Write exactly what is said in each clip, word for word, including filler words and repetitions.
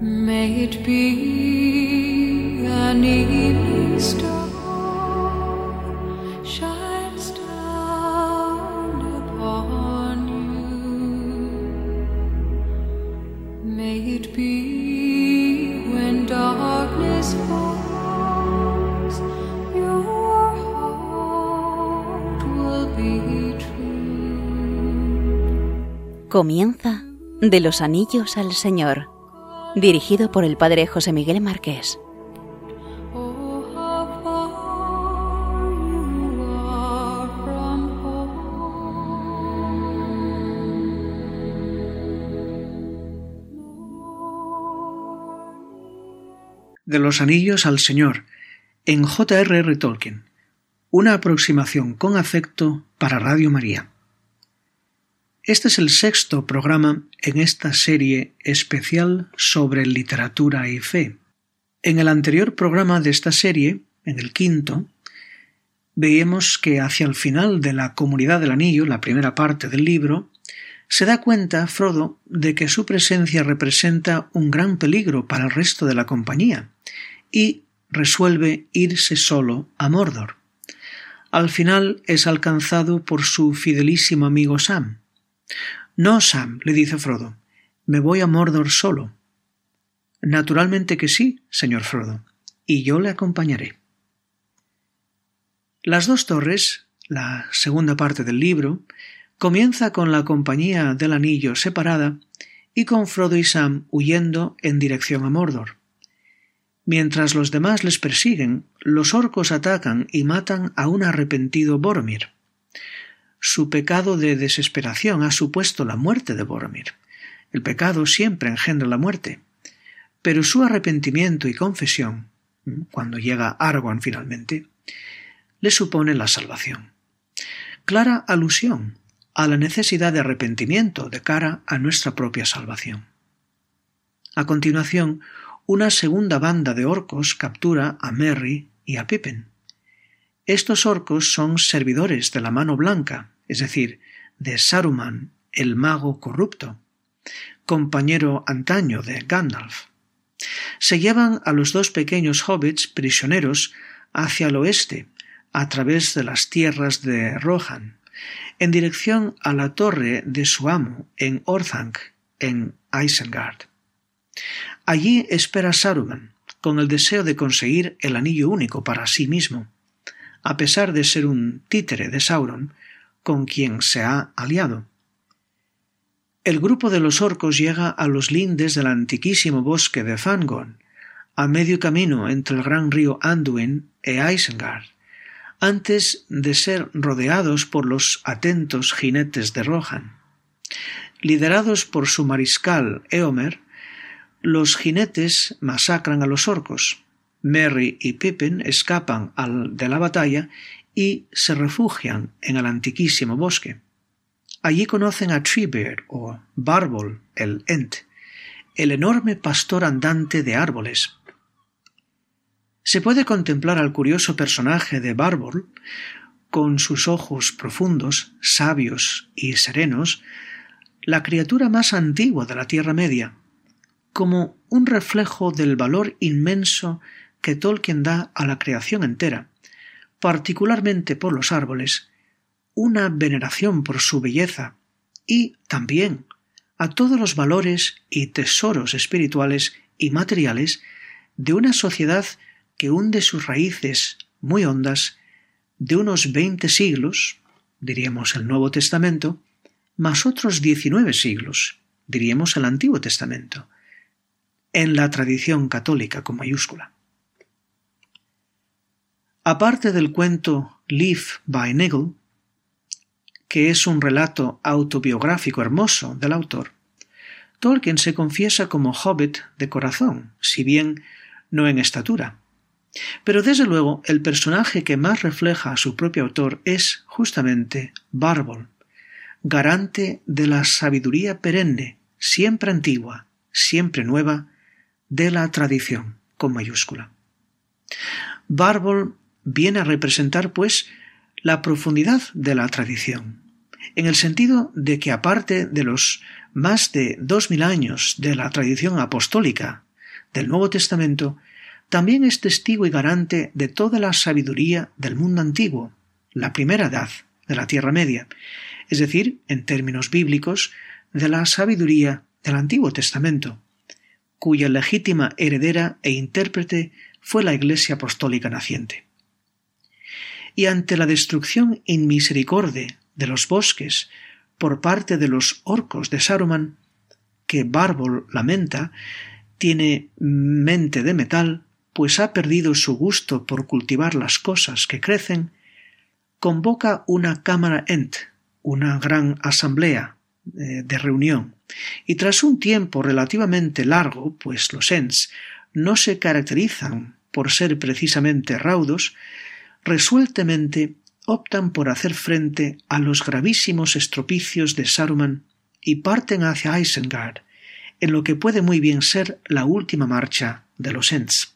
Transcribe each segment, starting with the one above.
May it be an evening star shines down upon you. May it be when darkness falls, your heart will be true. Comienza De los Anillos al Señor, dirigido por el padre José Miguel Marqués. De los Anillos al Señor, en J R R Tolkien, una aproximación con afecto para Radio María. Este es el sexto programa en esta serie especial sobre literatura y fe. En el anterior programa de esta serie, en el quinto, veíamos que hacia el final de la Comunidad del Anillo, la primera parte del libro, se da cuenta Frodo de que su presencia representa un gran peligro para el resto de la compañía y resuelve irse solo a Mordor. Al final es alcanzado por su fidelísimo amigo Sam. «No, Sam», le dice Frodo, «me voy a Mordor solo». «Naturalmente que sí, señor Frodo, y yo le acompañaré». Las dos torres, la segunda parte del libro, comienza con la compañía del anillo separada y con Frodo y Sam huyendo en dirección a Mordor. Mientras los demás les persiguen, los orcos atacan y matan a un arrepentido Boromir. Su pecado de desesperación ha supuesto la muerte de Boromir. El pecado siempre engendra la muerte, pero su arrepentimiento y confesión, cuando llega Aragorn finalmente, le supone la salvación. Clara alusión a la necesidad de arrepentimiento de cara a nuestra propia salvación. A continuación, una segunda banda de orcos captura a Merry y a Pippin. Estos orcos son servidores de la Mano Blanca, es decir, de Saruman, el mago corrupto, compañero antaño de Gandalf. Se llevan a los dos pequeños hobbits prisioneros hacia el oeste, a través de las tierras de Rohan, en dirección a la torre de su amo en Orthanc, en Isengard. Allí espera Saruman, con el deseo de conseguir el anillo único para sí mismo, a pesar de ser un títere de Sauron, con quien se ha aliado. El grupo de los orcos llega a los lindes del antiquísimo bosque de Fangorn, a medio camino entre el gran río Anduin e Isengard, antes de ser rodeados por los atentos jinetes de Rohan. Liderados por su mariscal Éomer, los jinetes masacran a los orcos. Merry y Pippin escapan al, de la batalla y se refugian en el antiquísimo bosque. Allí conocen a Treebeard o Barbol el Ent, el enorme pastor andante de árboles. Se puede contemplar al curioso personaje de Barbol, con sus ojos profundos, sabios y serenos, la criatura más antigua de la Tierra Media, como un reflejo del valor inmenso que Tolkien da a la creación entera, particularmente por los árboles, una veneración por su belleza y también a todos los valores y tesoros espirituales y materiales de una sociedad que hunde sus raíces muy hondas de unos veinte siglos, diríamos el Nuevo Testamento, más otros diecinueve siglos, diríamos el Antiguo Testamento, en la tradición católica con mayúscula. Aparte del cuento Live by Nigel, que es un relato autobiográfico hermoso del autor, Tolkien se confiesa como hobbit de corazón, si bien no en estatura. Pero desde luego el personaje que más refleja a su propio autor es justamente Barbol, garante de la sabiduría perenne, siempre antigua, siempre nueva, de la tradición, con mayúscula. Barbol viene a representar, pues, la profundidad de la tradición, en el sentido de que aparte de los más de dos mil años de la tradición apostólica del Nuevo Testamento, también es testigo y garante de toda la sabiduría del mundo antiguo, la primera edad de la Tierra Media, es decir, en términos bíblicos, de la sabiduría del Antiguo Testamento, cuya legítima heredera e intérprete fue la Iglesia Apostólica naciente. Y ante la destrucción inmisericorde de los bosques por parte de los orcos de Saruman, que Bárbol lamenta, tiene mente de metal, pues ha perdido su gusto por cultivar las cosas que crecen, convoca una Cámara Ent, una gran asamblea eh, de reunión, y tras un tiempo relativamente largo, pues los Ents no se caracterizan por ser precisamente raudos, resueltamente optan por hacer frente a los gravísimos estropicios de Saruman y parten hacia Isengard, en lo que puede muy bien ser la última marcha de los Ents.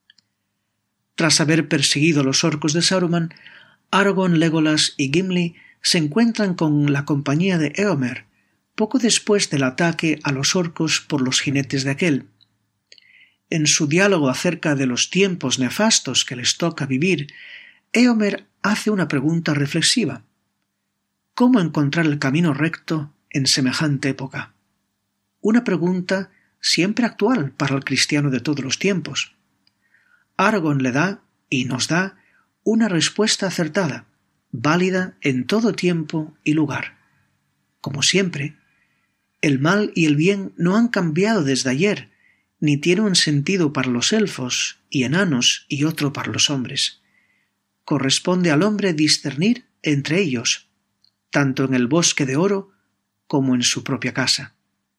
Tras haber perseguido a los orcos de Saruman, Aragorn, Legolas y Gimli se encuentran con la compañía de Éomer poco después del ataque a los orcos por los jinetes de aquel. En su diálogo acerca de los tiempos nefastos que les toca vivir, Éomer hace una pregunta reflexiva. ¿Cómo encontrar el camino recto en semejante época? Una pregunta siempre actual para el cristiano de todos los tiempos. Aragorn le da, y nos da, una respuesta acertada, válida en todo tiempo y lugar. Como siempre, el mal y el bien no han cambiado desde ayer, ni tienen un sentido para los elfos y enanos y otro para los hombres. Corresponde al hombre discernir entre ellos, tanto en el bosque de oro como en su propia casa.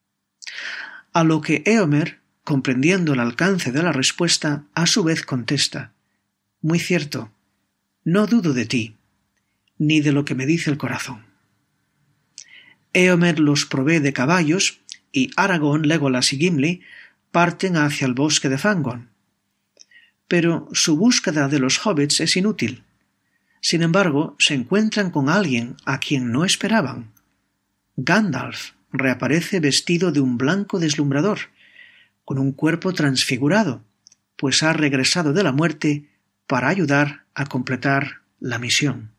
A lo que Éomer, comprendiendo el alcance de la respuesta, a su vez contesta: «Muy cierto, no dudo de ti, ni de lo que me dice el corazón». Éomer los provee de caballos y Aragorn, Legolas y Gimli parten hacia el bosque de Fangorn. Pero su búsqueda de los hobbits es inútil. Sin embargo, se encuentran con alguien a quien no esperaban. Gandalf reaparece vestido de un blanco deslumbrador, con un cuerpo transfigurado, pues ha regresado de la muerte para ayudar a completar la misión.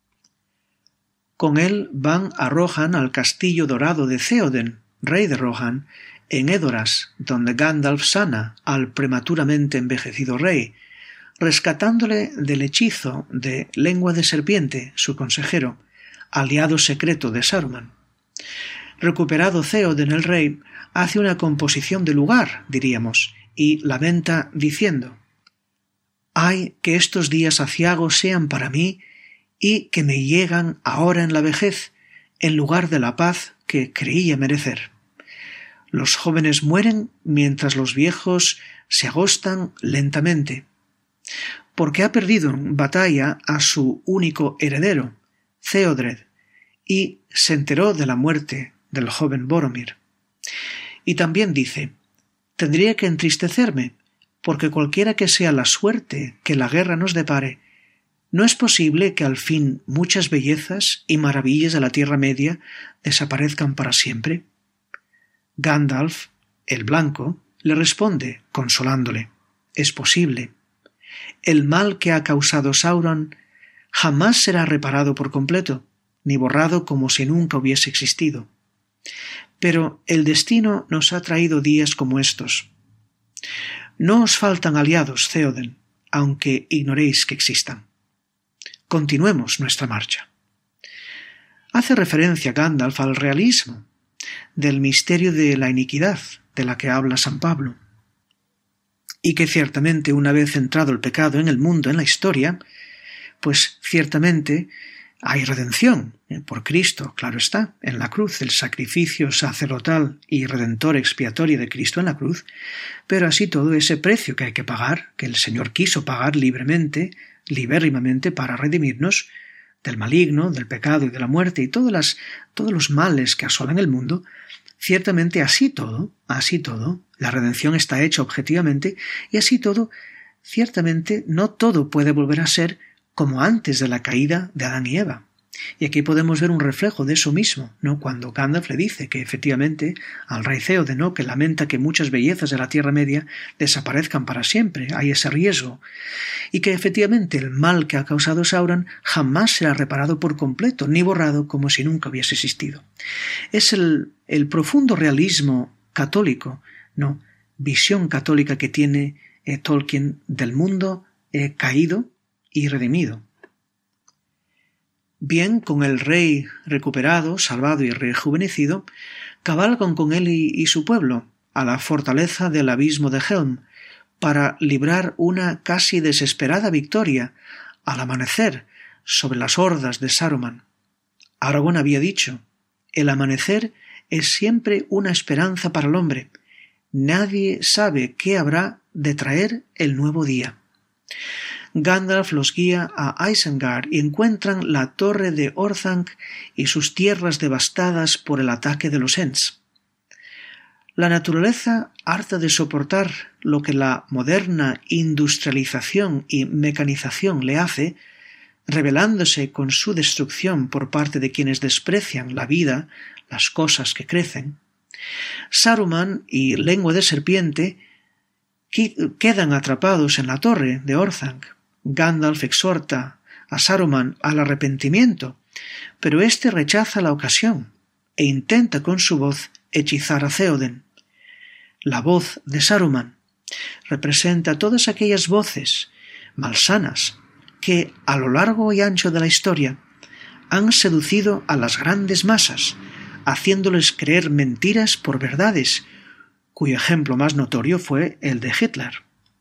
Con él van a Rohan al castillo dorado de Theoden, rey de Rohan, en Edoras, donde Gandalf sana al prematuramente envejecido rey, rescatándole del hechizo de Lengua de Serpiente, su consejero, aliado secreto de Saruman. Recuperado Theoden el rey, hace una composición de lugar, diríamos, y lamenta diciendo: «Ay, que estos días aciagos sean para mí y que me llegan ahora en la vejez, en lugar de la paz que creía merecer. Los jóvenes mueren mientras los viejos se agostan lentamente, porque ha perdido en batalla a su único heredero, Theodred, y se enteró de la muerte del joven Boromir». Y también dice: «Tendría que entristecerme, porque cualquiera que sea la suerte que la guerra nos depare, ¿no es posible que al fin muchas bellezas y maravillas de la Tierra Media desaparezcan para siempre?» Gandalf, el blanco, le responde, consolándole: «Es posible. El mal que ha causado Sauron jamás será reparado por completo, ni borrado como si nunca hubiese existido. Pero el destino nos ha traído días como estos. No os faltan aliados, Theoden, aunque ignoréis que existan. Continuemos nuestra marcha». Hace referencia Gandalf al realismo, del misterio de la iniquidad de la que habla San Pablo, y que ciertamente una vez entrado el pecado en el mundo, en la historia, pues ciertamente hay redención por Cristo, claro está, en la cruz, el sacrificio sacerdotal y redentor expiatorio de Cristo en la cruz, pero así todo ese precio que hay que pagar, que el Señor quiso pagar libremente, libérrimamente para redimirnos del maligno, del pecado y de la muerte y todas las, todos los males que asolan el mundo, ciertamente así todo, así todo, la redención está hecha objetivamente y así todo, ciertamente no todo puede volver a ser como antes de la caída de Adán y Eva. Y aquí podemos ver un reflejo de eso mismo, ¿no? Cuando Gandalf le dice que efectivamente al rey Theoden, ¿no?, que lamenta que muchas bellezas de la Tierra Media desaparezcan para siempre, hay ese riesgo, y que efectivamente el mal que ha causado Sauron jamás será reparado por completo, ni borrado como si nunca hubiese existido. Es el, el profundo realismo católico, ¿no?, visión católica que tiene eh, Tolkien del mundo eh, caído y redimido. Bien, con el rey recuperado, salvado y rejuvenecido, cabalgan con él y, y su pueblo a la fortaleza del abismo de Helm para librar una casi desesperada victoria al amanecer sobre las hordas de Saruman. Aragorn había dicho: el amanecer es siempre una esperanza para el hombre. Nadie sabe qué habrá de traer el nuevo día. Gandalf los guía a Isengard y encuentran la torre de Orthanc y sus tierras devastadas por el ataque de los Ents. La naturaleza, harta de soportar lo que la moderna industrialización y mecanización le hace, rebelándose con su destrucción por parte de quienes desprecian la vida, las cosas que crecen, Saruman y Lengua de Serpiente quedan atrapados en la torre de Orthanc. Gandalf exhorta a Saruman al arrepentimiento, pero éste rechaza la ocasión e intenta con su voz hechizar a Theoden. La voz de Saruman representa todas aquellas voces malsanas que, a lo largo y ancho de la historia, han seducido a las grandes masas, haciéndoles creer mentiras por verdades, cuyo ejemplo más notorio fue el de Hitler.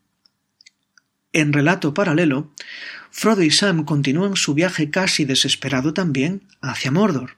En relato paralelo, Frodo y Sam continúan su viaje casi desesperado también hacia Mordor.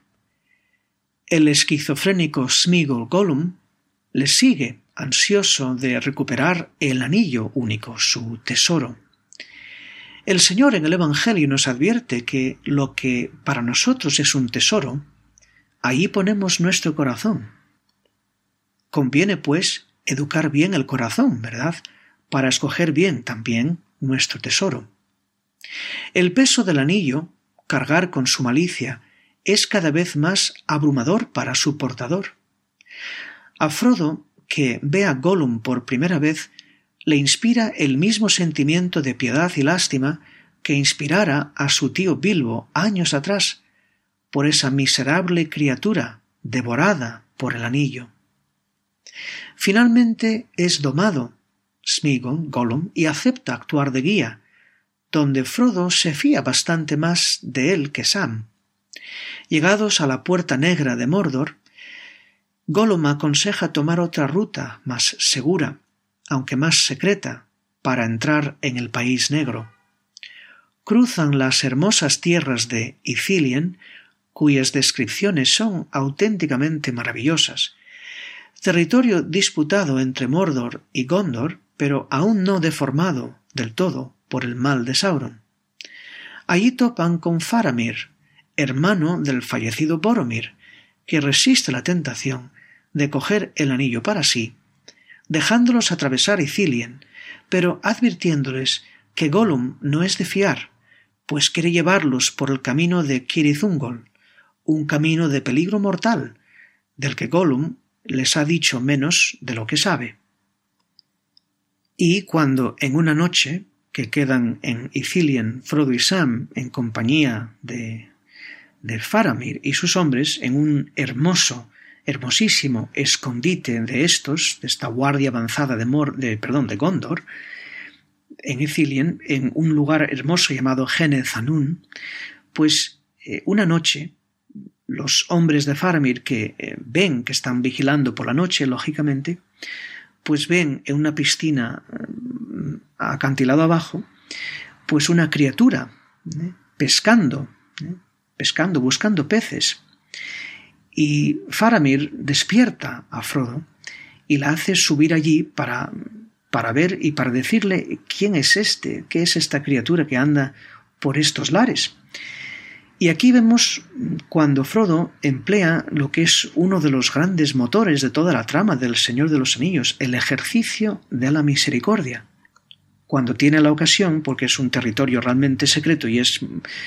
El esquizofrénico Sméagol Gollum les sigue, ansioso de recuperar el anillo único, su tesoro. El Señor en el Evangelio nos advierte que lo que para nosotros es un tesoro, ahí ponemos nuestro corazón. Conviene, pues, educar bien el corazón, ¿verdad?, para escoger bien también nuestro tesoro. El peso del anillo, cargar con su malicia, es cada vez más abrumador para su portador. A Frodo, que ve a Gollum por primera vez, le inspira el mismo sentimiento de piedad y lástima que inspirara a su tío Bilbo años atrás, por esa miserable criatura devorada por el anillo. Finalmente es domado Sméagol, Gollum, y acepta actuar de guía, donde Frodo se fía bastante más de él que Sam. Llegados a la Puerta Negra de Mordor, Gollum aconseja tomar otra ruta más segura, aunque más secreta, para entrar en el País Negro. Cruzan las hermosas tierras de Ithilien, cuyas descripciones son auténticamente maravillosas, territorio disputado entre Mordor y Gondor, pero aún no deformado del todo por el mal de Sauron. Allí topan con Faramir, hermano del fallecido Boromir, que resiste la tentación de coger el anillo para sí, dejándolos atravesar Ithilien, pero advirtiéndoles que Gollum no es de fiar, pues quiere llevarlos por el camino de Cirith Ungol, un camino de peligro mortal, del que Gollum les ha dicho menos de lo que sabe. Y cuando en una noche que quedan en Ithilien Frodo y Sam en compañía de, de Faramir y sus hombres en un hermoso, hermosísimo escondite de estos, de esta guardia avanzada de, Mor, de, perdón, de Gondor, en Ithilien, en un lugar hermoso llamado Geneth Anun, pues eh, una noche los hombres de Faramir que eh, ven que están vigilando por la noche, lógicamente, pues ven en una piscina eh, acantilado abajo, pues una criatura ¿eh? pescando, ¿eh? pescando, buscando peces. Y Faramir despierta a Frodo y la hace subir allí para, para ver y para decirle quién es este, qué es esta criatura que anda por estos lares. Y aquí vemos cuando Frodo emplea lo que es uno de los grandes motores de toda la trama del Señor de los Anillos, el ejercicio de la misericordia. Cuando tiene la ocasión, porque es un territorio realmente secreto y es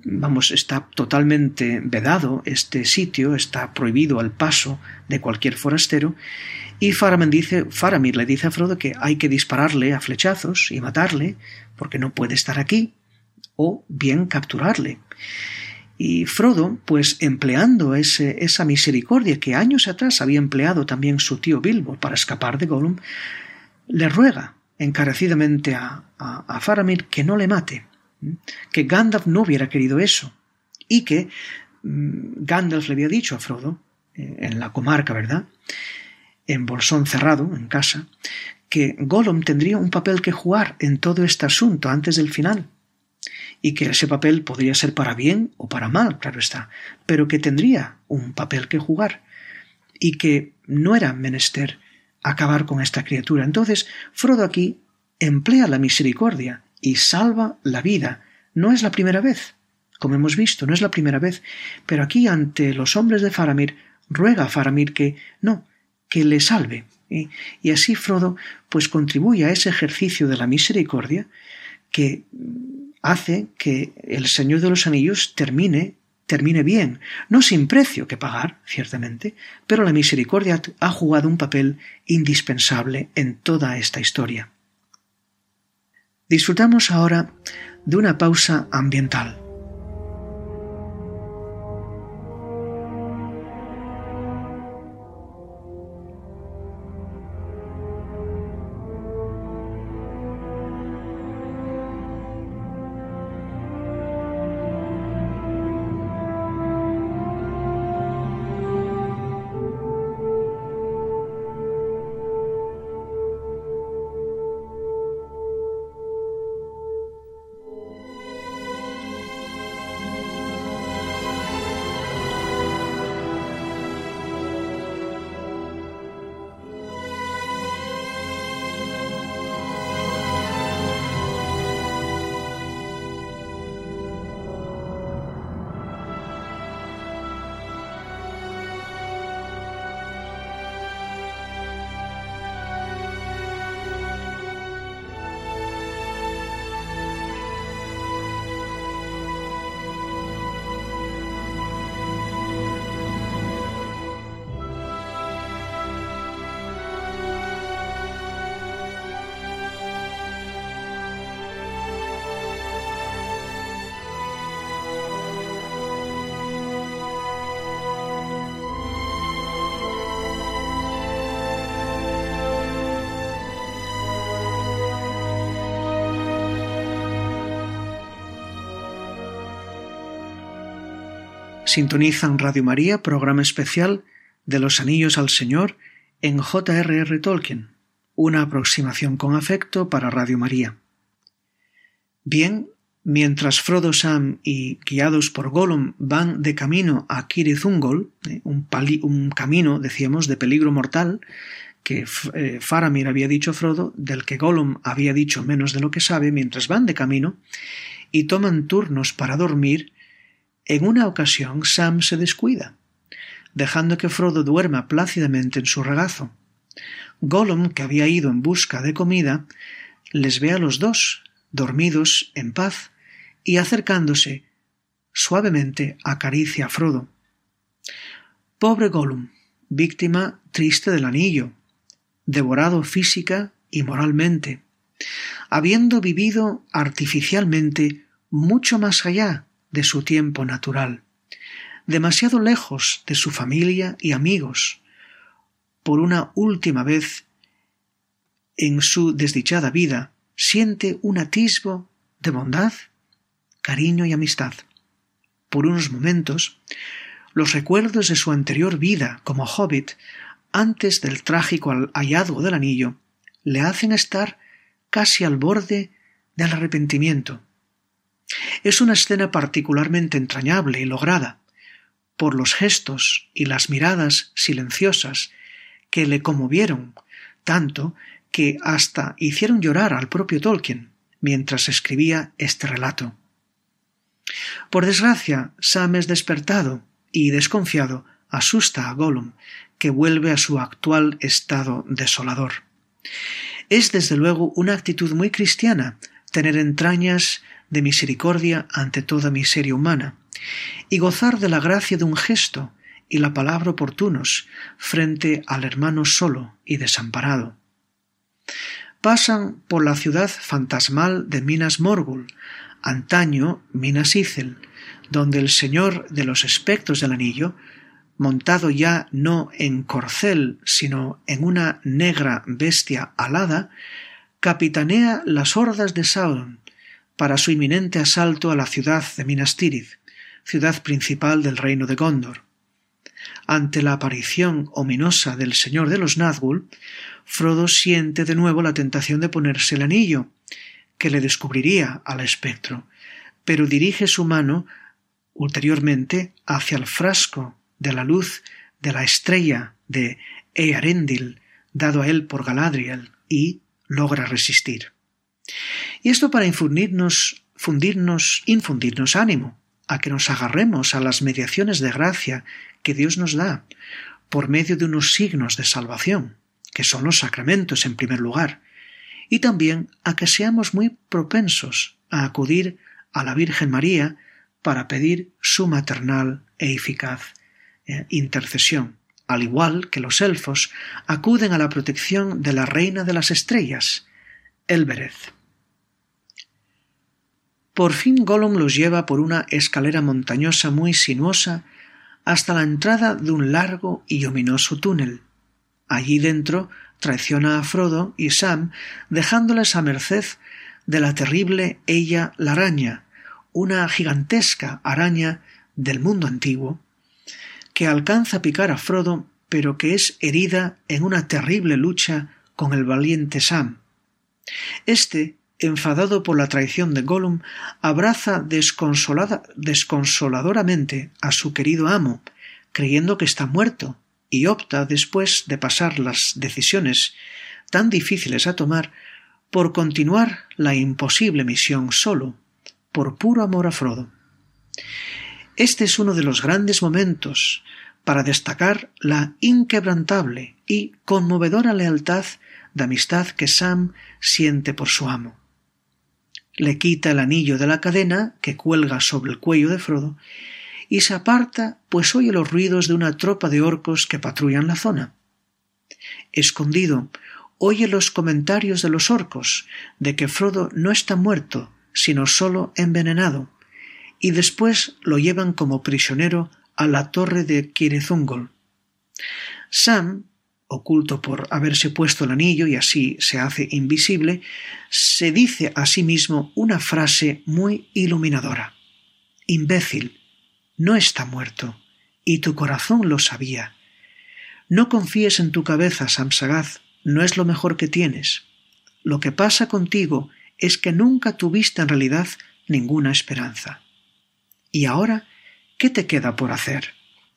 vamos, está totalmente vedado este sitio, está prohibido el paso de cualquier forastero, y Faramir dice, Faramir le dice a Frodo que hay que dispararle a flechazos y matarle, porque no puede estar aquí, o bien capturarle. Y Frodo, pues empleando ese, esa misericordia que años atrás había empleado también su tío Bilbo para escapar de Gollum, le ruega encarecidamente a, a, a Faramir que no le mate, que Gandalf no hubiera querido eso, y que mmm, Gandalf le había dicho a Frodo, eh, en la comarca, ¿verdad?, en Bolsón Cerrado, en casa, que Gollum tendría un papel que jugar en todo este asunto antes del final, y que ese papel podría ser para bien o para mal, claro está, pero que tendría un papel que jugar, y que no era menester acabar con esta criatura. Entonces, Frodo aquí emplea la misericordia y salva la vida. No es la primera vez, como hemos visto, no es la primera vez, pero aquí ante los hombres de Faramir, ruega a Faramir que no, que le salve. ¿eh? Y así Frodo pues contribuye a ese ejercicio de la misericordia que hace que el Señor de los Anillos termine, termine bien, no sin precio que pagar, ciertamente, pero la misericordia ha jugado un papel indispensable en toda esta historia. Disfrutamos ahora de una pausa ambiental. Sintonizan Radio María, programa especial de Los Anillos al Señor en J R R Tolkien, una aproximación con afecto para Radio María. Bien, mientras Frodo, Sam y guiados por Gollum van de camino a Cirith Ungol, eh, un, pali- un camino, decíamos, de peligro mortal, que eh, Faramir había dicho a Frodo, del que Gollum había dicho menos de lo que sabe, mientras van de camino y toman turnos para dormir, en una ocasión Sam se descuida, dejando que Frodo duerma plácidamente en su regazo. Gollum, que había ido en busca de comida, les ve a los dos, dormidos en paz, y acercándose, suavemente acaricia a Frodo. Pobre Gollum, víctima triste del anillo, devorado física y moralmente, habiendo vivido artificialmente mucho más allá de su tiempo natural, demasiado lejos de su familia y amigos, por una última vez en su desdichada vida, siente un atisbo de bondad, cariño y amistad. Por unos momentos, los recuerdos de su anterior vida como hobbit, antes del trágico hallazgo del anillo, le hacen estar casi al borde del arrepentimiento. Es una escena particularmente entrañable y lograda, por los gestos y las miradas silenciosas que le conmovieron tanto que hasta hicieron llorar al propio Tolkien mientras escribía este relato. Por desgracia, Sam es despertado y, desconfiado, asusta a Gollum, que vuelve a su actual estado desolador. Es desde luego una actitud muy cristiana tener entrañas de misericordia ante toda miseria humana, y gozar de la gracia de un gesto y la palabra oportunos frente al hermano solo y desamparado. Pasan por la ciudad fantasmal de Minas Morgul, antaño Minas Ithil, donde el señor de los espectros del anillo, montado ya no en corcel, sino en una negra bestia alada, capitanea las hordas de Sauron para su inminente asalto a la ciudad de Minas Tirith, ciudad principal del reino de Gondor. Ante la aparición ominosa del señor de los Nazgûl, Frodo siente de nuevo la tentación de ponerse el anillo, que le descubriría al espectro, pero dirige su mano ulteriormente hacia el frasco de la luz de la estrella de Earendil, dado a él por Galadriel, y logra resistir. Y esto para infundirnos, fundirnos, infundirnos ánimo, a que nos agarremos a las mediaciones de gracia que Dios nos da, por medio de unos signos de salvación, que son los sacramentos en primer lugar, y también a que seamos muy propensos a acudir a la Virgen María para pedir su maternal e eficaz eh, intercesión, al igual que los elfos acuden a la protección de la Reina de las Estrellas, Elbereth. Por fin Gollum los lleva por una escalera montañosa muy sinuosa hasta la entrada de un largo y ominoso túnel. Allí dentro traiciona a Frodo y Sam, dejándoles a merced de la terrible Ella la Araña, una gigantesca araña del mundo antiguo, que alcanza a picar a Frodo, pero que es herida en una terrible lucha con el valiente Sam. Este, enfadado por la traición de Gollum, abraza desconsolada, desconsoladoramente a su querido amo, creyendo que está muerto, y opta, después de pasar las decisiones tan difíciles a tomar, por continuar la imposible misión solo, por puro amor a Frodo. Este es uno de los grandes momentos para destacar la inquebrantable y conmovedora lealtad de amistad que Sam siente por su amo. Le quita el anillo de la cadena que cuelga sobre el cuello de Frodo y se aparta, pues oye los ruidos de una tropa de orcos que patrullan la zona. Escondido, oye los comentarios de los orcos de que Frodo no está muerto, sino solo envenenado, y después lo llevan como prisionero a la torre de Cirith-Ungol. Sam, oculto por haberse puesto el anillo y así se hace invisible, se dice a sí mismo una frase muy iluminadora. «Imbécil, no está muerto, y tu corazón lo sabía. No confíes en tu cabeza, Sam Sagaz, no es lo mejor que tienes. Lo que pasa contigo es que nunca tuviste en realidad ninguna esperanza. ¿Y ahora qué te queda por hacer?»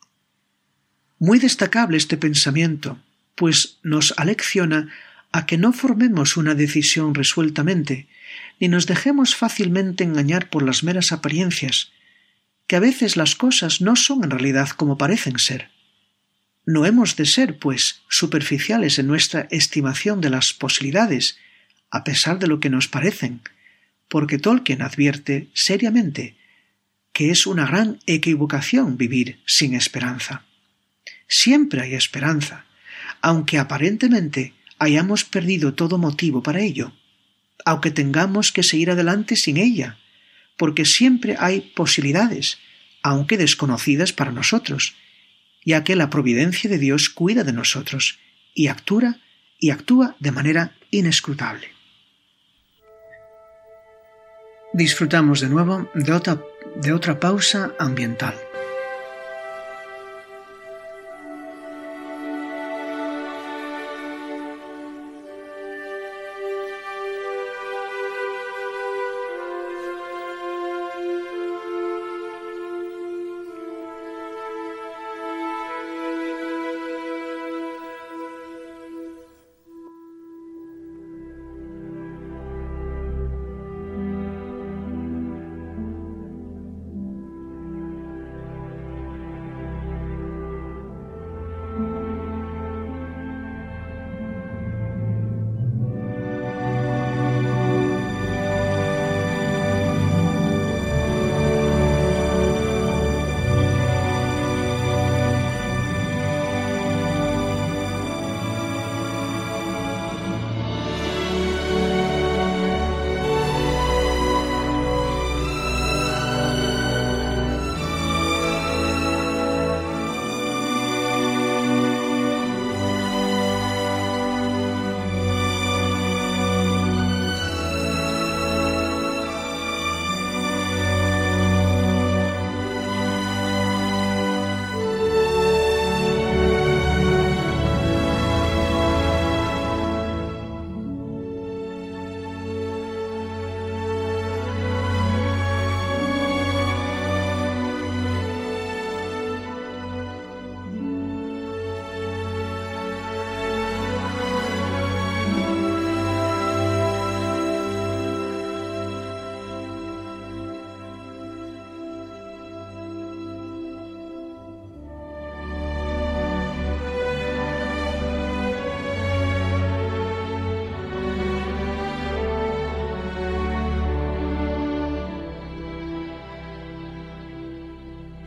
Muy destacable este pensamiento, pues nos alecciona a que no formemos una decisión resueltamente, ni nos dejemos fácilmente engañar por las meras apariencias, que a veces las cosas no son en realidad como parecen ser. No hemos de ser, pues, superficiales en nuestra estimación de las posibilidades, a pesar de lo que nos parecen, porque Tolkien advierte seriamente que es una gran equivocación vivir sin esperanza. Siempre hay esperanza, aunque aparentemente hayamos perdido todo motivo para ello, aunque tengamos que seguir adelante sin ella, porque siempre hay posibilidades, aunque desconocidas para nosotros, ya que la providencia de Dios cuida de nosotros y actúa, y actúa de manera inescrutable. Disfrutamos de nuevo de otra, de otra pausa ambiental.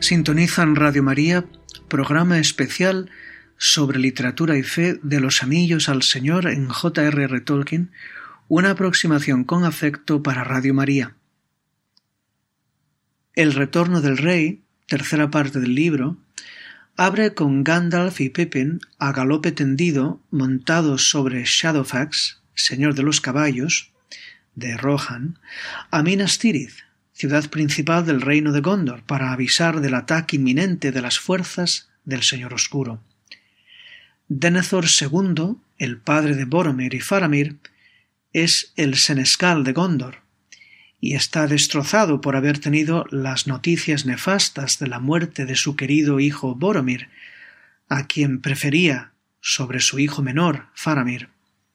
Sintonizan Radio María, programa especial sobre literatura y fe de Los Anillos al Señor en J R R Tolkien, una aproximación con afecto para Radio María. El retorno del rey, tercera parte del libro, abre con Gandalf y Pippin a galope tendido montados sobre Shadowfax, señor de los caballos, de Rohan, a Minas Tirith, ciudad principal del reino de Gondor, para avisar del ataque inminente de las fuerzas del Señor Oscuro. Denethor segundo, el padre de Boromir y Faramir, es el senescal de Gondor, y está destrozado por haber tenido las noticias nefastas de la muerte de su querido hijo Boromir, a quien prefería sobre su hijo menor, Faramir.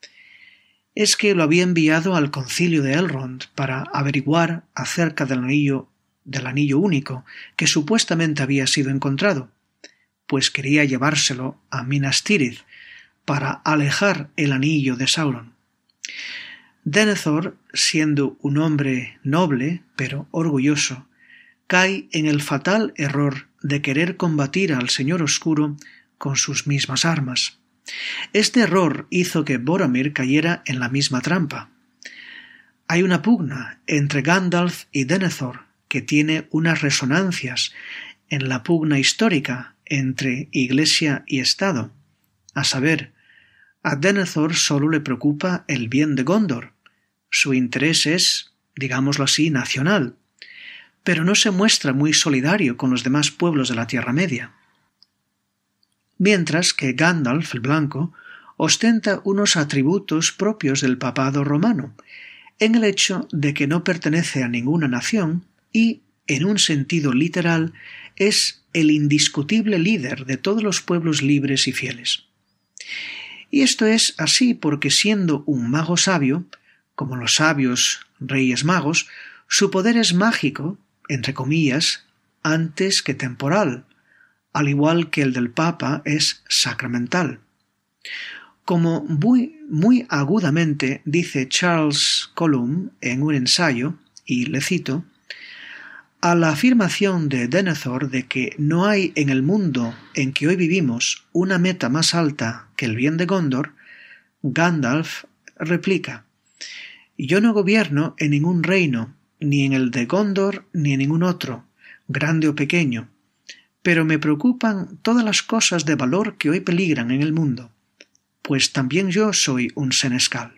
Es que lo había enviado al concilio de Elrond para averiguar acerca del anillo, del anillo único que supuestamente había sido encontrado, pues quería llevárselo a Minas Tirith para alejar el anillo de Sauron. Denethor, siendo un hombre noble pero orgulloso, cae en el fatal error de querer combatir al Señor Oscuro con sus mismas armas. Este error hizo que Boromir cayera en la misma trampa. Hay una pugna entre Gandalf y Denethor que tiene unas resonancias en la pugna histórica entre Iglesia y Estado. A saber, a Denethor solo le preocupa el bien de Gondor. Su interés es, digámoslo así, nacional, pero no se muestra muy solidario con los demás pueblos de la Tierra Media. Mientras que Gandalf el Blanco ostenta unos atributos propios del papado romano, en el hecho de que no pertenece a ninguna nación y, en un sentido literal, es el indiscutible líder de todos los pueblos libres y fieles. Y esto es así porque, siendo un mago sabio, como los sabios reyes magos, su poder es mágico, entre comillas, antes que temporal, al igual que el del Papa es sacramental. Como muy, muy agudamente dice Charles Columb en un ensayo, y le cito, a la afirmación de Denethor de que no hay en el mundo en que hoy vivimos una meta más alta que el bien de Gondor, Gandalf replica, yo no gobierno en ningún reino, ni en el de Gondor ni en ningún otro, grande o pequeño, pero me preocupan todas las cosas de valor que hoy peligran en el mundo, pues también yo soy un senescal.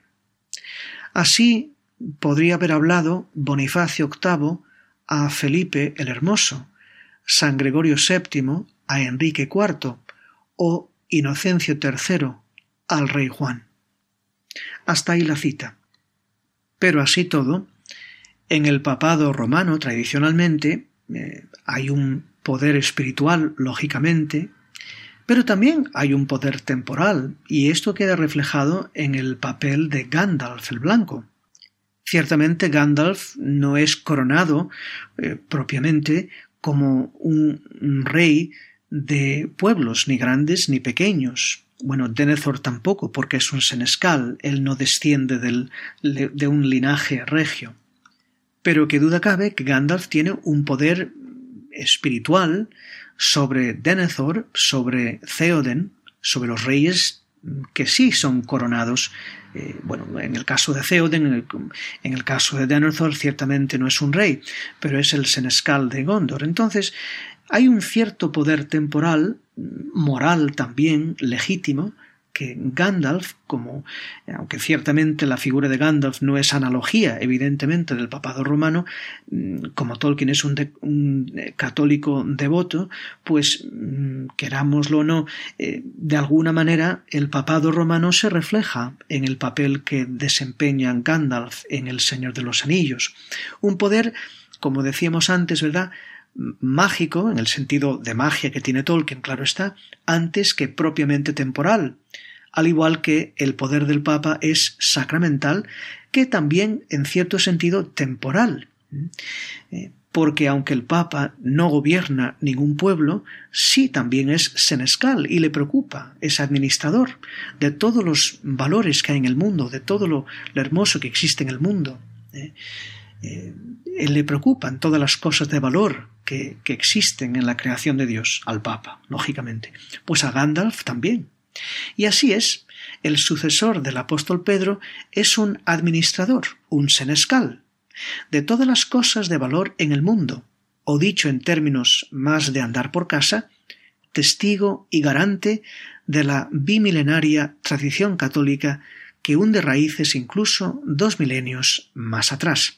Así podría haber hablado Bonifacio octavo a Felipe el Hermoso, San Gregorio séptimo a Enrique cuarto o Inocencio tercero al rey Juan. Hasta ahí la cita. Pero así todo, en el papado romano tradicionalmente eh, hay un poder espiritual, lógicamente, pero también hay un poder temporal, y esto queda reflejado en el papel de Gandalf el Blanco. Ciertamente Gandalf no es coronado eh, propiamente como un, un rey de pueblos, ni grandes ni pequeños. Bueno, Denethor tampoco, porque es un senescal, él no desciende del, de un linaje regio. Pero qué duda cabe que Gandalf tiene un poder espiritual sobre Denethor, sobre Theoden, sobre los reyes que sí son coronados. Eh, bueno, en el caso de Theoden, en el, en el caso de Denethor, ciertamente no es un rey, pero es el senescal de Gondor. Entonces, hay un cierto poder temporal, moral también, legítimo, que Gandalf, como, aunque ciertamente la figura de Gandalf no es analogía, evidentemente, del papado romano, como Tolkien es un, de, un católico devoto, pues, querámoslo o no, eh, de alguna manera el papado romano se refleja en el papel que desempeña Gandalf en El Señor de los Anillos. Un poder, como decíamos antes, ¿verdad?, mágico, en el sentido de magia que tiene Tolkien, claro está, antes que propiamente temporal, al igual que el poder del Papa es sacramental, que también, en cierto sentido, temporal, porque aunque el Papa no gobierna ningún pueblo, sí también es senescal y le preocupa, es administrador de todos los valores que hay en el mundo, de todo lo, lo hermoso que existe en el mundo. Eh, eh, le preocupan todas las cosas de valor que, que existen en la creación de Dios, al Papa, lógicamente, pues a Gandalf también. Y así es, el sucesor del apóstol Pedro es un administrador, un senescal, de todas las cosas de valor en el mundo, o dicho en términos más de andar por casa, testigo y garante de la bimilenaria tradición católica que hunde raíces incluso dos milenios más atrás.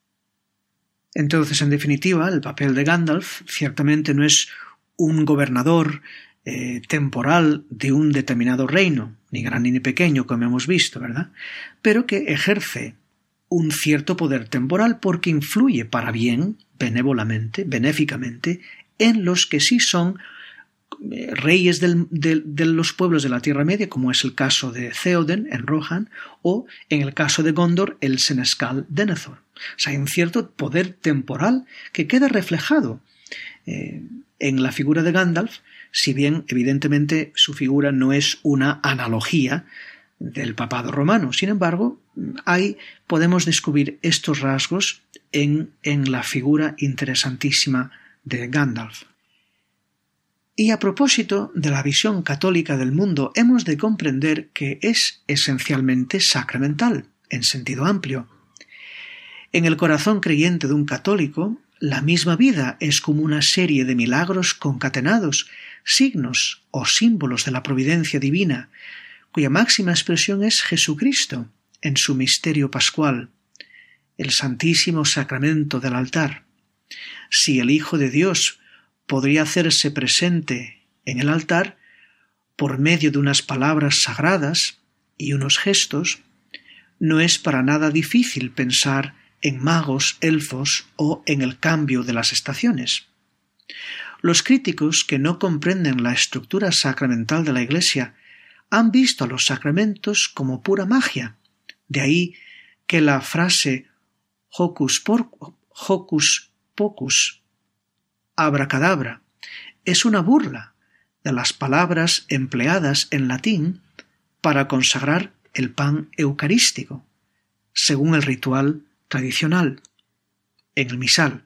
Entonces, en definitiva, el papel de Gandalf ciertamente no es un gobernador eh, temporal de un determinado reino, ni grande ni pequeño, como hemos visto, ¿verdad? Pero que ejerce un cierto poder temporal porque influye para bien, benévolamente, benéficamente, en los que sí son eh, reyes del, de, de los pueblos de la Tierra Media, como es el caso de Theoden en Rohan, o en el caso de Gondor, el senescal Denethor. O sea, hay un cierto poder temporal que queda reflejado eh, en la figura de Gandalf, si bien evidentemente su figura no es una analogía del papado romano. Sin embargo, ahí podemos descubrir estos rasgos en, en la figura interesantísima de Gandalf. Y a propósito de la visión católica del mundo, hemos de comprender que es esencialmente sacramental, en sentido amplio. En el corazón creyente de un católico, la misma vida es como una serie de milagros concatenados, signos o símbolos de la providencia divina, cuya máxima expresión es Jesucristo en su misterio pascual, el santísimo sacramento del altar. Si el Hijo de Dios podría hacerse presente en el altar por medio de unas palabras sagradas y unos gestos, no es para nada difícil pensar en magos, elfos o en el cambio de las estaciones. Los críticos que no comprenden la estructura sacramental de la Iglesia han visto a los sacramentos como pura magia. De ahí que la frase hocus, por, hocus pocus, abracadabra, es una burla de las palabras empleadas en latín para consagrar el pan eucarístico, según el ritual tradicional, en el misal.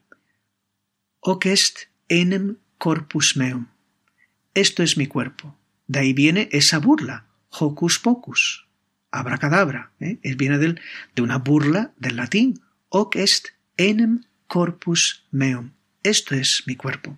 Hoc est enim corpus meum. Esto es mi cuerpo. De ahí viene esa burla, hocus pocus, abracadabra. ¿eh? Viene del, de una burla del latín. Hoc est enim corpus meum. Esto es mi cuerpo.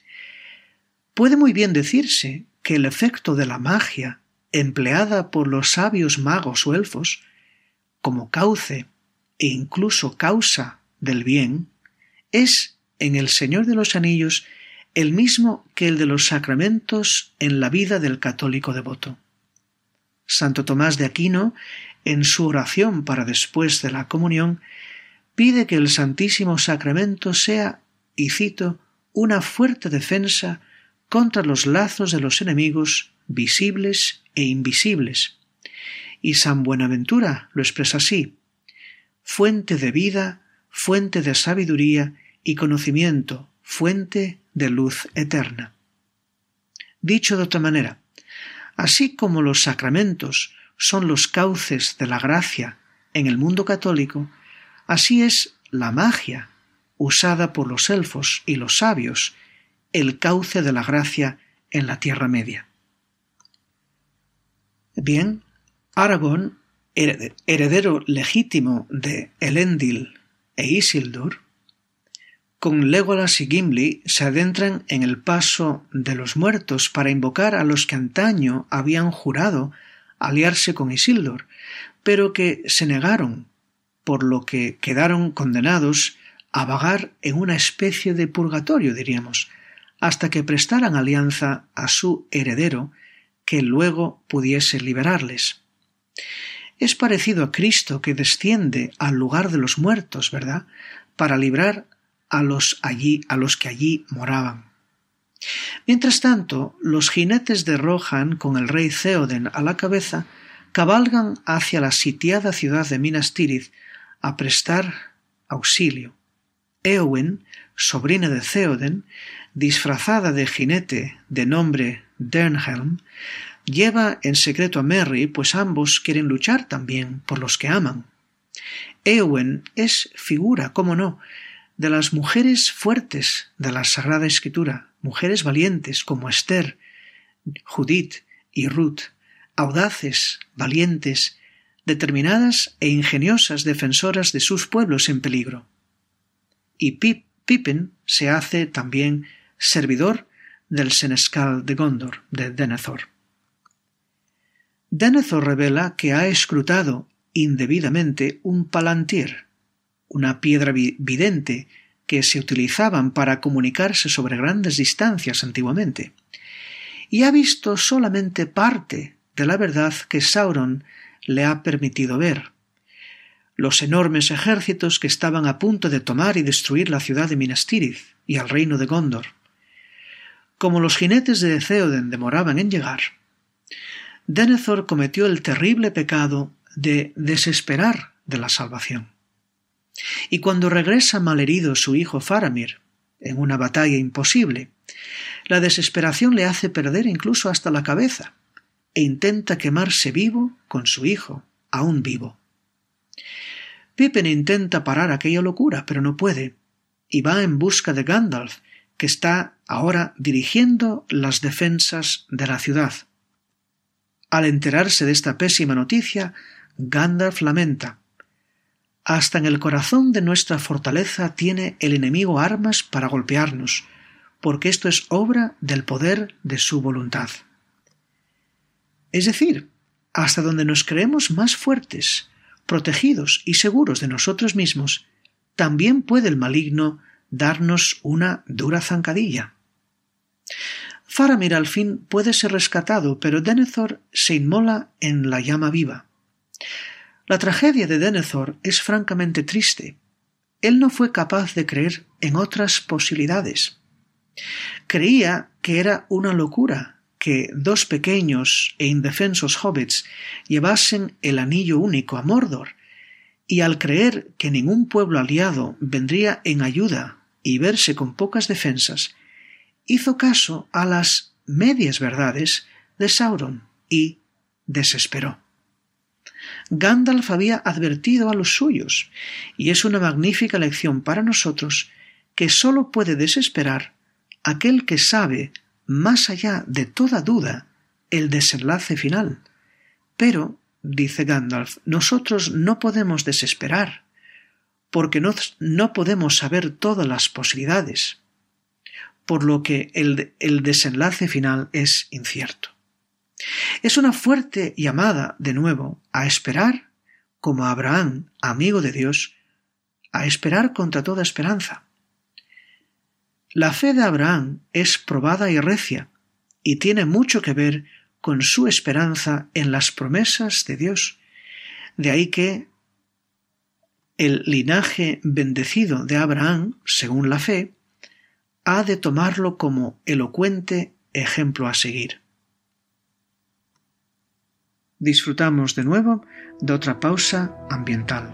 Puede muy bien decirse que el efecto de la magia empleada por los sabios magos o elfos como cauce e incluso causa del bien, es en el Señor de los Anillos el mismo que el de los sacramentos en la vida del católico devoto. Santo Tomás de Aquino, en su oración para después de la comunión, pide que el Santísimo Sacramento sea, y cito, una fuerte defensa contra los lazos de los enemigos visibles e invisibles. Y San Buenaventura lo expresa así: fuente de vida, fuente de sabiduría y conocimiento, fuente de luz eterna. Dicho de otra manera, así como los sacramentos son los cauces de la gracia en el mundo católico, así es la magia, usada por los elfos y los sabios, el cauce de la gracia en la Tierra Media. Bien, Aragorn, heredero legítimo de Elendil e Isildur, con Legolas y Gimli se adentran en el paso de los muertos para invocar a los que antaño habían jurado aliarse con Isildur, pero que se negaron, por lo que quedaron condenados a vagar en una especie de purgatorio, diríamos, hasta que prestaran alianza a su heredero, que luego pudiese liberarles. Es parecido a Cristo que desciende al lugar de los muertos, ¿verdad?, para librar a los allí, a los que allí moraban. Mientras tanto, los jinetes de Rohan, con el rey Theoden a la cabeza, cabalgan hacia la sitiada ciudad de Minas Tirith a prestar auxilio. Éowyn, sobrina de Theoden, disfrazada de jinete de nombre Dernhelm, lleva en secreto a Merry, pues ambos quieren luchar también por los que aman. Éowyn es figura, cómo no, de las mujeres fuertes de la Sagrada Escritura, mujeres valientes como Esther, Judith y Ruth, audaces, valientes, determinadas e ingeniosas defensoras de sus pueblos en peligro. Y Pip, Pippin se hace también servidor del senescal de Gondor, de Denethor. Denethor revela que ha escrutado indebidamente un palantir, una piedra vidente que se utilizaban para comunicarse sobre grandes distancias antiguamente, y ha visto solamente parte de la verdad que Sauron le ha permitido ver: los enormes ejércitos que estaban a punto de tomar y destruir la ciudad de Minas Tirith y al reino de Gondor. Como los jinetes de Theoden demoraban en llegar, Denethor cometió el terrible pecado de desesperar de la salvación. Y cuando regresa malherido su hijo Faramir, en una batalla imposible, la desesperación le hace perder incluso hasta la cabeza, e intenta quemarse vivo con su hijo, aún vivo. Pippin intenta parar aquella locura, pero no puede, y va en busca de Gandalf, que está ahora dirigiendo las defensas de la ciudad. Al enterarse de esta pésima noticia, Gandalf lamenta: «Hasta en el corazón de nuestra fortaleza tiene el enemigo armas para golpearnos, porque esto es obra del poder de su voluntad». Es decir, hasta donde nos creemos más fuertes, protegidos y seguros de nosotros mismos, también puede el maligno darnos una dura zancadilla. Faramir al fin puede ser rescatado, pero Denethor se inmola en la llama viva. La tragedia de Denethor es francamente triste. Él no fue capaz de creer en otras posibilidades. Creía que era una locura que dos pequeños e indefensos hobbits llevasen el anillo único a Mordor, y al creer que ningún pueblo aliado vendría en ayuda y verse con pocas defensas, hizo caso a las medias verdades de Sauron y desesperó. Gandalf había advertido a los suyos, y es una magnífica lección para nosotros que sólo puede desesperar aquel que sabe, más allá de toda duda, el desenlace final. Pero, dice Gandalf, nosotros no podemos desesperar, porque no, no podemos saber todas las posibilidades, por lo que el, el desenlace final es incierto. Es una fuerte llamada, de nuevo, a esperar, como Abraham, amigo de Dios, a esperar contra toda esperanza. La fe de Abraham es probada y recia, y tiene mucho que ver con su esperanza en las promesas de Dios. De ahí que el linaje bendecido de Abraham, según la fe, ha de tomarlo como elocuente ejemplo a seguir. Disfrutamos de nuevo de otra pausa ambiental.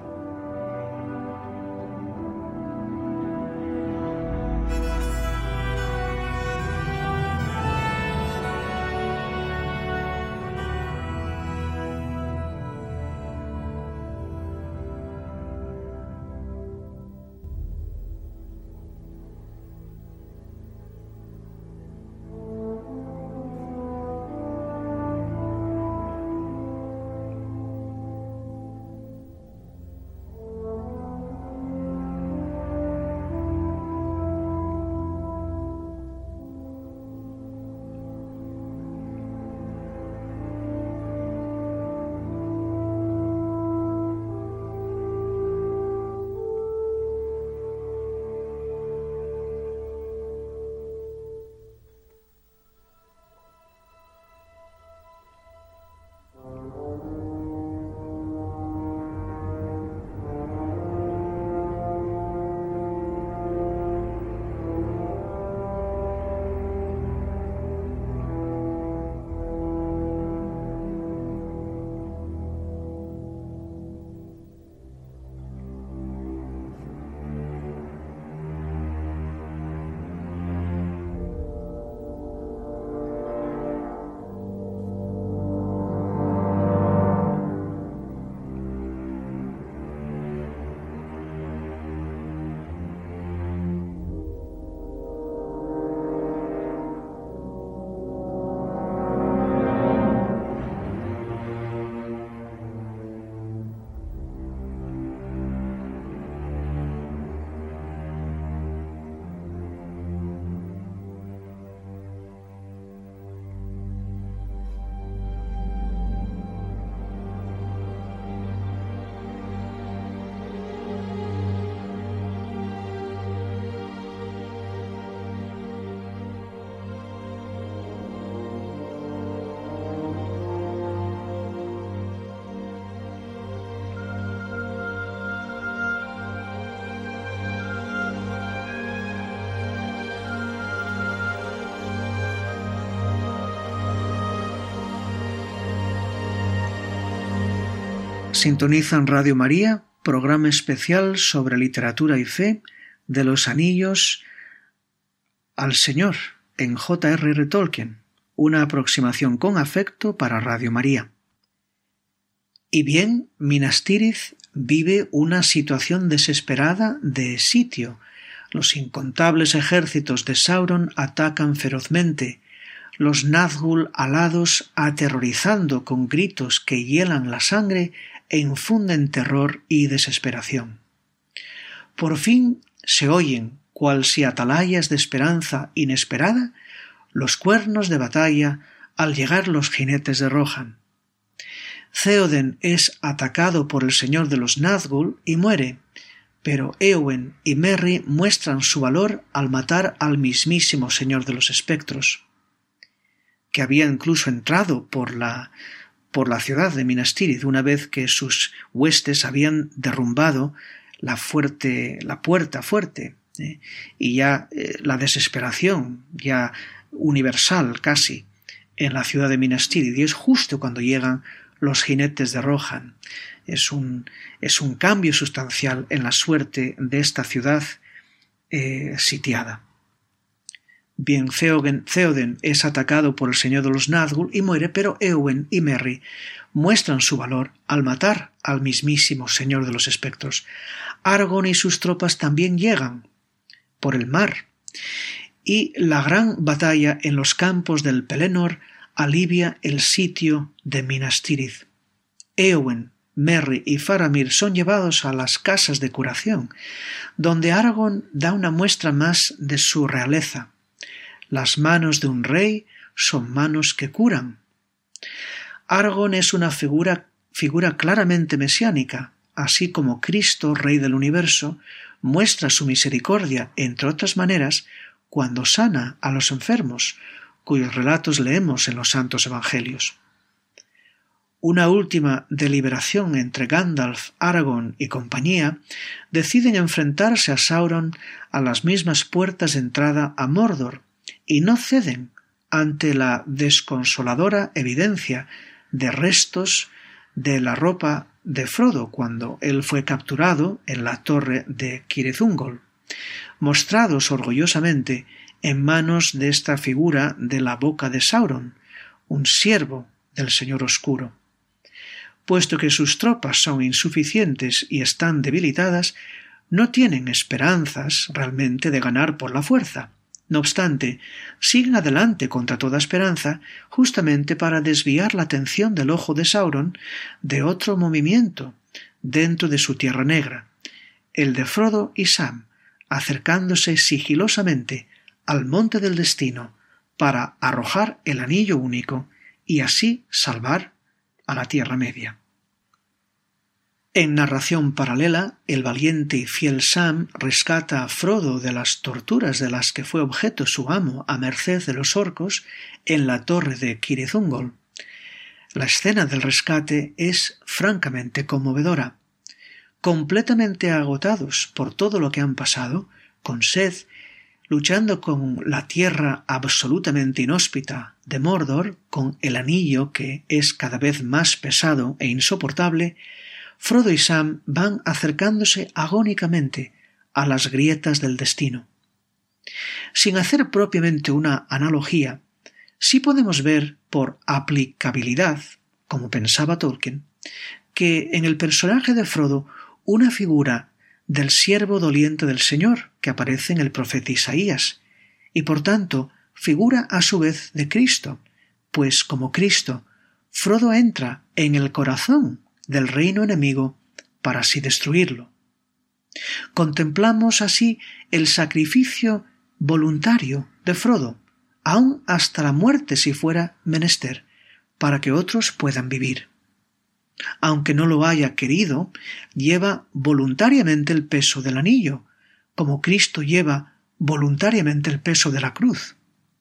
Sintonizan Radio María, programa especial sobre literatura y fe de los anillos al Señor en J R R Tolkien, una aproximación con afecto para Radio María. Y bien, Minas Tirith vive una situación desesperada de sitio. Los incontables ejércitos de Sauron atacan ferozmente, los Nazgûl alados aterrorizando con gritos que hielan la sangre e infunden terror y desesperación. Por fin se oyen, cual si atalayas de esperanza inesperada, los cuernos de batalla al llegar los jinetes de Rohan. Theoden es atacado por el señor de los Nazgûl y muere, pero Éowyn y Merry muestran su valor al matar al mismísimo señor de los espectros, que había incluso entrado por la, por la ciudad de Minas Tirith una vez que sus huestes habían derrumbado la, fuerte, la puerta fuerte, ¿eh? y ya eh, la desesperación, ya universal casi, en la ciudad de Minas Tirith, y es justo cuando llegan los jinetes de Rohan. Es un, es un cambio sustancial en la suerte de esta ciudad eh, sitiada. Bien, Theoden, Theoden es atacado por el señor de los Nazgûl y muere, pero Éowyn y Merry muestran su valor al matar al mismísimo señor de los espectros. Aragorn y sus tropas también llegan por el mar, y la gran batalla en los campos del Pelennor alivia el sitio de Minas Tirith. Éowyn, Merry y Faramir son llevados a las casas de curación, donde Aragorn da una muestra más de su realeza. Las manos de un rey son manos que curan. Aragorn es una figura, figura claramente mesiánica, así como Cristo, Rey del Universo, muestra su misericordia, entre otras maneras, cuando sana a los enfermos, cuyos relatos leemos en los Santos Evangelios. Una última deliberación entre Gandalf, Aragorn y compañía deciden enfrentarse a Sauron a las mismas puertas de entrada a Mordor, y no ceden ante la desconsoladora evidencia de restos de la ropa de Frodo cuando él fue capturado en la torre de Cirith Ungol, mostrados orgullosamente en manos de esta figura de la boca de Sauron, un siervo del Señor Oscuro. Puesto que sus tropas son insuficientes y están debilitadas, no tienen esperanzas realmente de ganar por la fuerza. No obstante, siguen adelante contra toda esperanza, justamente para desviar la atención del ojo de Sauron de otro movimiento dentro de su Tierra Negra, el de Frodo y Sam, acercándose sigilosamente al Monte del Destino para arrojar el anillo único y así salvar a la Tierra Media. En narración paralela, el valiente y fiel Sam rescata a Frodo de las torturas de las que fue objeto su amo a merced de los orcos en la torre de Cirith Ungol. La escena del rescate es francamente conmovedora. Completamente agotados por todo lo que han pasado, con sed, luchando con la tierra absolutamente inhóspita de Mordor, con el anillo que es cada vez más pesado e insoportable, Frodo y Sam van acercándose agónicamente a las grietas del destino. Sin hacer propiamente una analogía, sí podemos ver por aplicabilidad, como pensaba Tolkien, que en el personaje de Frodo una figura del siervo doliente del Señor que aparece en el profeta Isaías, y por tanto figura a su vez de Cristo, pues como Cristo, Frodo entra en el corazón del reino enemigo para así destruirlo. Contemplamos así el sacrificio voluntario de Frodo, aun hasta la muerte si fuera menester, para que otros puedan vivir. Aunque no lo haya querido, lleva voluntariamente el peso del anillo, como Cristo lleva voluntariamente el peso de la cruz.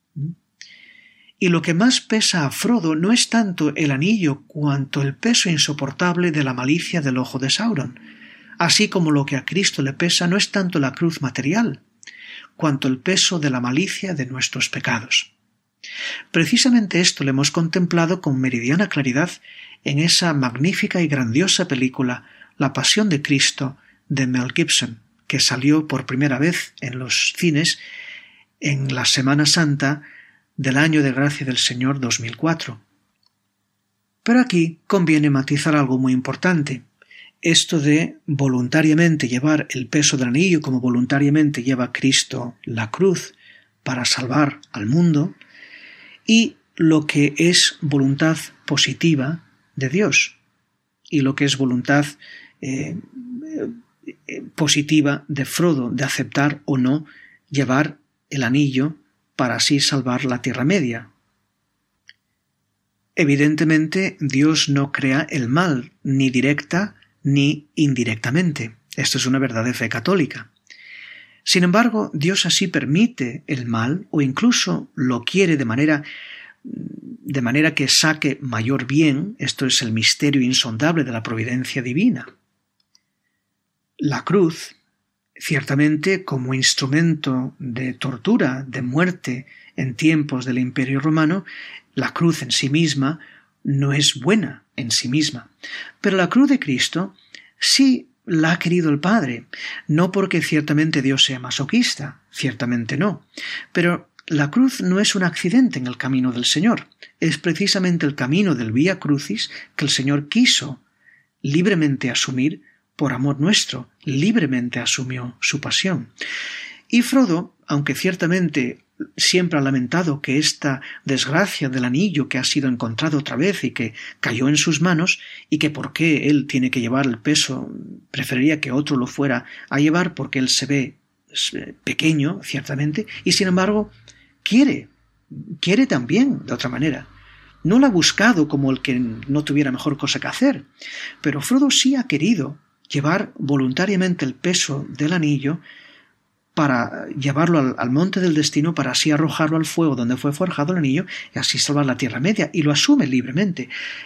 Y lo que más pesa a Frodo no es tanto el anillo cuanto el peso insoportable de la malicia del ojo de Sauron, así como lo que a Cristo le pesa no es tanto la cruz material, cuanto el peso de la malicia de nuestros pecados. Precisamente esto lo hemos contemplado con meridiana claridad en esa magnífica y grandiosa película La Pasión de Cristo de Mel Gibson, que salió por primera vez en los cines en la Semana Santa del año de gracia del Señor dos mil cuatro. Pero aquí conviene matizar algo muy importante. Esto de voluntariamente llevar el peso del anillo, como voluntariamente lleva Cristo la cruz para salvar al mundo, y lo que es voluntad positiva de Dios y lo que es voluntad eh, eh, positiva de Frodo, de aceptar o no llevar el anillo para así salvar la Tierra Media. Evidentemente, Dios no crea el mal, ni directa ni indirectamente. Esto es una verdad de fe católica. Sin embargo, Dios así permite el mal, o incluso lo quiere de manera, de manera que saque mayor bien. Esto es el misterio insondable de la providencia divina. La cruz, ciertamente como instrumento de tortura, de muerte en tiempos del Imperio Romano, la cruz en sí misma no es buena en sí misma. Pero la cruz de Cristo sí la ha querido el Padre, no porque ciertamente Dios sea masoquista, ciertamente no, pero la cruz no es un accidente en el camino del Señor, es precisamente el camino del Vía Crucis que el Señor quiso libremente asumir por amor nuestro, libremente asumió su pasión. Y Frodo, aunque ciertamente siempre ha lamentado que esta desgracia del anillo que ha sido encontrado otra vez y que cayó en sus manos, y que por qué él tiene que llevar el peso, preferiría que otro lo fuera a llevar porque él se ve pequeño, ciertamente, y sin embargo quiere, quiere también de otra manera. No lo ha buscado como el que no tuviera mejor cosa que hacer, pero Frodo sí ha querido llevar voluntariamente el peso del anillo para llevarlo al, al monte del destino, para así arrojarlo al fuego donde fue forjado el anillo y así salvar la Tierra Media, y lo asume libremente.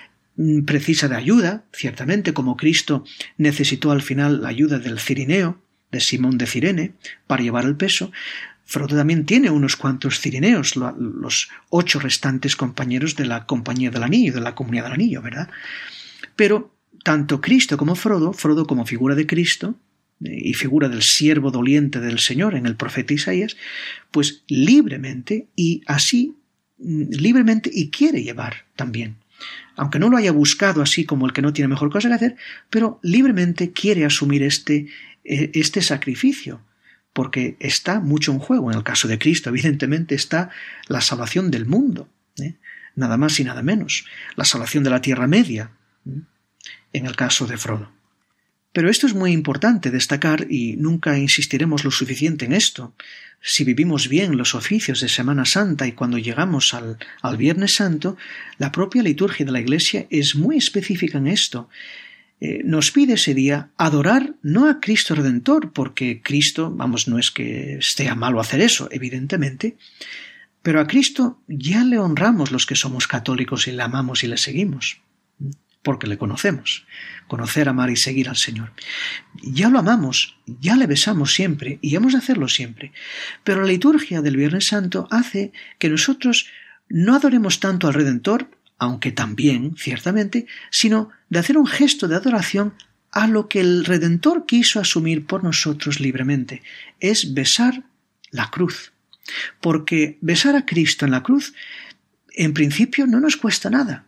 Precisa de ayuda, ciertamente, como Cristo necesitó al final la ayuda del cirineo, de Simón de Cirene, para llevar el peso. Frodo también tiene unos cuantos cirineos, los ocho restantes compañeros de la Compañía del Anillo, de la Comunidad del Anillo, ¿verdad? Pero tanto Cristo como Frodo, Frodo como figura de Cristo, y figura del siervo doliente del Señor en el profeta Isaías, pues libremente y así, libremente y quiere llevar también. Aunque no lo haya buscado así como el que no tiene mejor cosa que hacer, pero libremente quiere asumir este, este sacrificio, porque está mucho en juego. En el caso de Cristo, evidentemente, está la salvación del mundo, ¿eh? Nada más y nada menos, la salvación de la Tierra Media, ¿eh? En el caso de Frodo. Pero esto es muy importante destacar, y nunca insistiremos lo suficiente en esto. Si vivimos bien los oficios de Semana Santa y cuando llegamos al, al Viernes Santo, la propia liturgia de la Iglesia es muy específica en esto. Eh, nos pide ese día adorar no a Cristo Redentor, porque Cristo, vamos, no es que esté a malo hacer eso, evidentemente, pero a Cristo ya le honramos los que somos católicos y le amamos y le seguimos, porque le conocemos. Conocer, amar y seguir al Señor. Ya lo amamos, ya le besamos siempre, y hemos de hacerlo siempre. Pero la liturgia del Viernes Santo hace que nosotros no adoremos tanto al Redentor, aunque también, ciertamente, sino de hacer un gesto de adoración a lo que el Redentor quiso asumir por nosotros libremente. Es besar la cruz. Porque besar a Cristo en la cruz, en principio, no nos cuesta nada.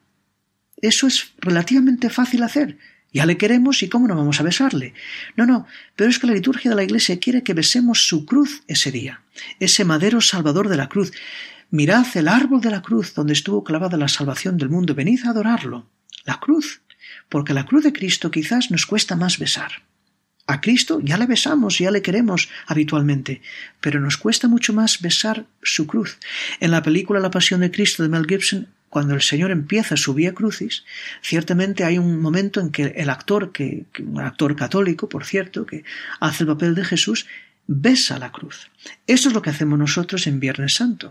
Eso es relativamente fácil hacer. Ya le queremos y cómo no vamos a besarle. No, no, pero es que la liturgia de la Iglesia quiere que besemos su cruz ese día, ese madero salvador de la cruz. Mirad el árbol de la cruz donde estuvo clavada la salvación del mundo, venid a adorarlo. La cruz, porque la cruz de Cristo quizás nos cuesta más besar. A Cristo ya le besamos, ya le queremos habitualmente, pero nos cuesta mucho más besar su cruz. En la película La Pasión de Cristo de Mel Gibson, cuando el Señor empieza su Vía Crucis, ciertamente hay un momento en que el actor, que, que un actor católico, por cierto, que hace el papel de Jesús, besa la cruz. Eso es lo que hacemos nosotros en Viernes Santo.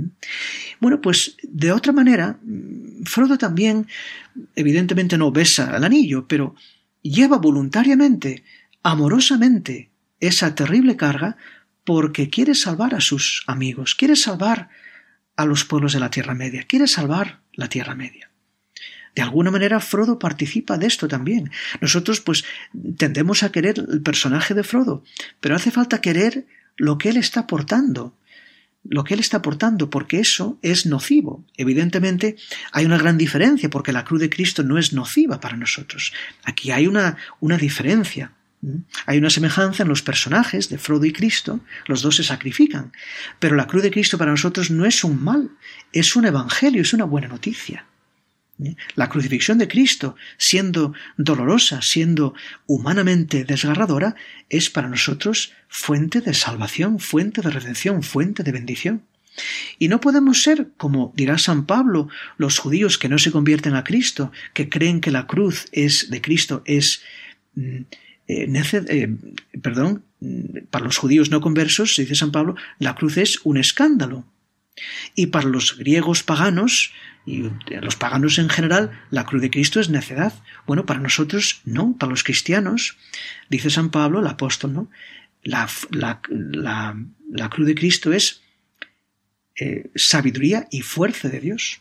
Bueno, pues de otra manera, Frodo también, evidentemente no besa el anillo, pero lleva voluntariamente, amorosamente, esa terrible carga porque quiere salvar a sus amigos, quiere salvar a los pueblos de la Tierra Media, quiere salvar la Tierra Media. De alguna manera Frodo participa de esto también. Nosotros pues tendemos a querer el personaje de Frodo, pero hace falta querer lo que él está aportando, lo que él está aportando, porque eso es nocivo. Evidentemente hay una gran diferencia, porque la cruz de Cristo no es nociva para nosotros. Aquí hay una, una diferencia. Hay una semejanza en los personajes de Frodo y Cristo, los dos se sacrifican, pero la cruz de Cristo para nosotros no es un mal, es un evangelio, es una buena noticia. La crucifixión de Cristo, siendo dolorosa, siendo humanamente desgarradora, es para nosotros fuente de salvación, fuente de redención, fuente de bendición. Y no podemos ser, como dirá San Pablo, los judíos que no se convierten a Cristo, que creen que la cruz es de Cristo es eh, nece- eh, perdón, para los judíos no conversos, dice San Pablo, la cruz es un escándalo. Y para los griegos paganos, y los paganos en general, la cruz de Cristo es necedad. Bueno, para nosotros no, para los cristianos, dice San Pablo, el apóstol, ¿no? La, la, la, la cruz de Cristo es eh, sabiduría y fuerza de Dios.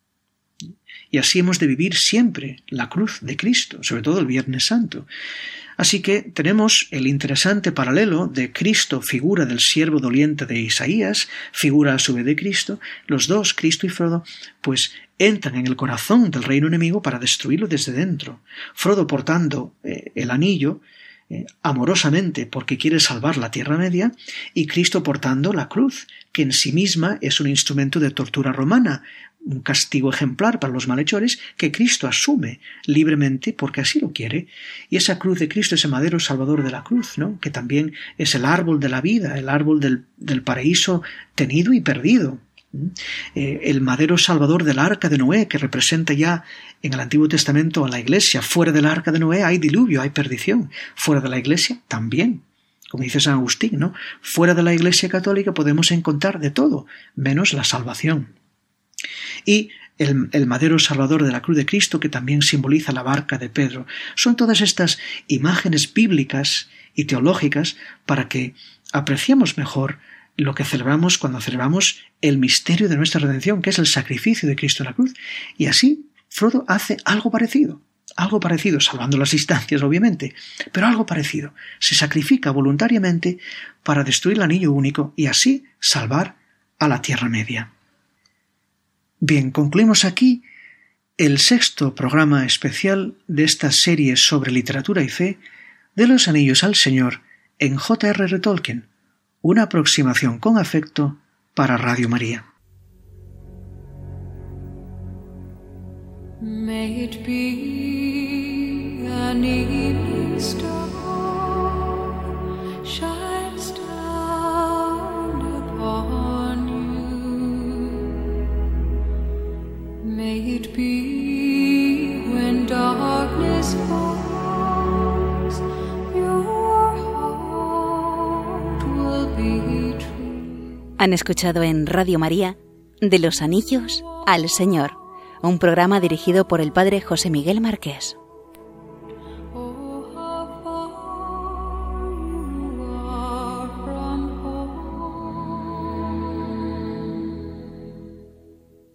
Y así hemos de vivir siempre la cruz de Cristo, sobre todo el Viernes Santo. Así que tenemos el interesante paralelo de Cristo, figura del siervo doliente de Isaías, figura a su vez de Cristo. Los dos, Cristo y Frodo, pues entran en el corazón del reino enemigo para destruirlo desde dentro. Frodo portando eh, el anillo, eh, amorosamente porque quiere salvar la Tierra Media, y Cristo portando la cruz, que en sí misma es un instrumento de tortura romana, un castigo ejemplar para los malhechores que Cristo asume libremente porque así lo quiere. Y esa cruz de Cristo, ese madero salvador de la cruz, ¿no? Que también es el árbol de la vida, el árbol del, del paraíso tenido y perdido. Eh, el madero salvador del arca de Noé, que representa ya en el Antiguo Testamento a la Iglesia. Fuera del arca de Noé hay diluvio, hay perdición. Fuera de la Iglesia también. Como dice San Agustín, ¿no? Fuera de la Iglesia católica podemos encontrar de todo, menos la salvación. Y el, el madero salvador de la cruz de Cristo, que también simboliza la barca de Pedro. Son todas estas imágenes bíblicas y teológicas para que apreciemos mejor lo que celebramos cuando celebramos el misterio de nuestra redención, que es el sacrificio de Cristo en la cruz. Y así Frodo hace algo parecido, algo parecido, salvando las distancias obviamente, pero algo parecido. Se sacrifica voluntariamente para destruir el anillo único y así salvar a la Tierra Media. Bien, concluimos aquí el sexto programa especial de esta serie sobre literatura y fe de Los Anillos al Señor en J R R Tolkien, una aproximación con afecto para Radio María. May it be an evening star shines down upon you. May it be when darkness falls, your heart will be true. Han escuchado en Radio María De los Anillos al Señor, un programa dirigido por el padre José Miguel Marqués.